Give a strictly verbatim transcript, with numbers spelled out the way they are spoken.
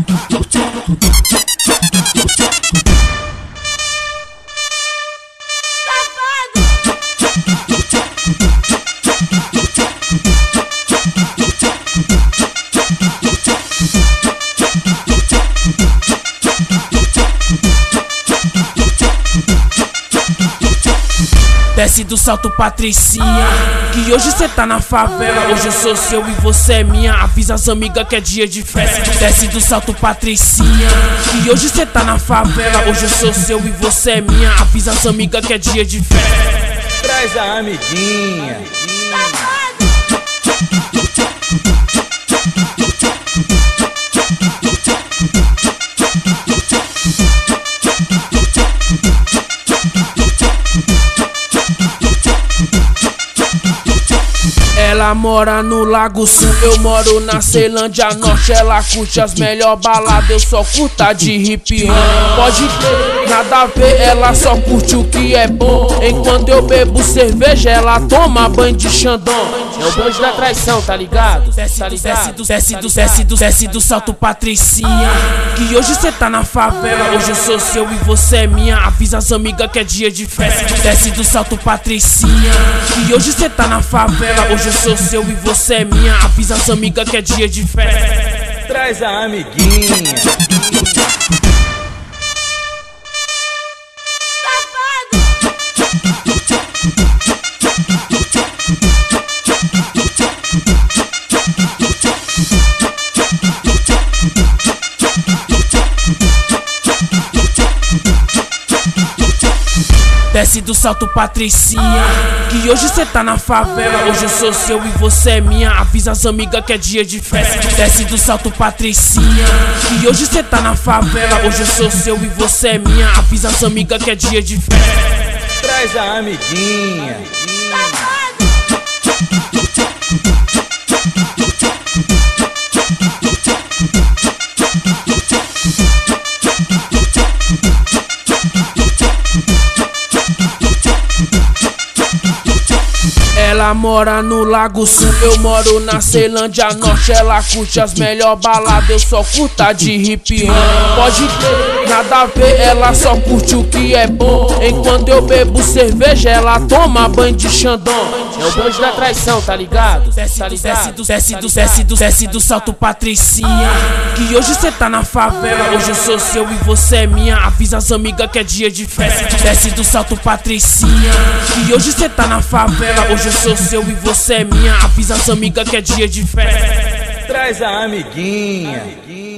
Desce do salto, Patricinha, que hoje cê tá na favela. Hoje eu sou seu e você é minha. Avisa as amigas que é dia de festa. Desce do salto, Patricinha, que hoje cê tá na favela. Hoje eu sou seu e você é minha. Avisa as amigas que é dia de festa. Traz a amiguinha. Ela mora no Lago Sul, eu moro na Ceilândia Norte. Ela curte as melhor baladas, eu só curto a de hip hop. Pode ter, nada a ver, ela só curte o que é bom. Enquanto eu bebo cerveja, ela toma banho de Xandão. É o bonde da traição, tá ligado? Desce, tá ligado? Desce do, desce do, desce do, desce do salto, Patricinha, que hoje cê tá na favela. Hoje eu sou seu e você é minha. Avisa as amigas que é dia de festa. Desce do salto, Patricinha, que hoje cê tá na favela. Hoje eu sou seu e você é minha. Avisa as amigas que é dia de festa. Traz a amiguinha. Desce do salto, Patricinha, que hoje cê tá na favela. Hoje eu sou seu e você é minha. Avisa as amigas que é dia de festa. Desce do salto, Patricinha, que hoje cê tá na favela. Hoje eu sou seu e você é minha. Avisa as amigas que é dia de festa. Traz a amiguinha. Ela mora no Lago Sul, eu moro na Ceilândia Norte. Ela curte as melhor baladas, eu só curto a de hip hop. Pode ter, nada a ver, ela só curte o que é bom. Enquanto eu bebo cerveja, ela toma banho de Xandão. É o bonde da traição, tá ligado? Desce, tá ligado? Desce do, desce do, desce do, desce do salto, Patricinha, que hoje cê tá na favela. Hoje eu sou seu e você é minha. Avisa as amigas que é dia de festa. Desce do salto, Patricinha, que hoje cê tá na favela. Hoje eu sou seu e você é minha. Avisa as amigas que é dia de festa. Traz a amiguinha.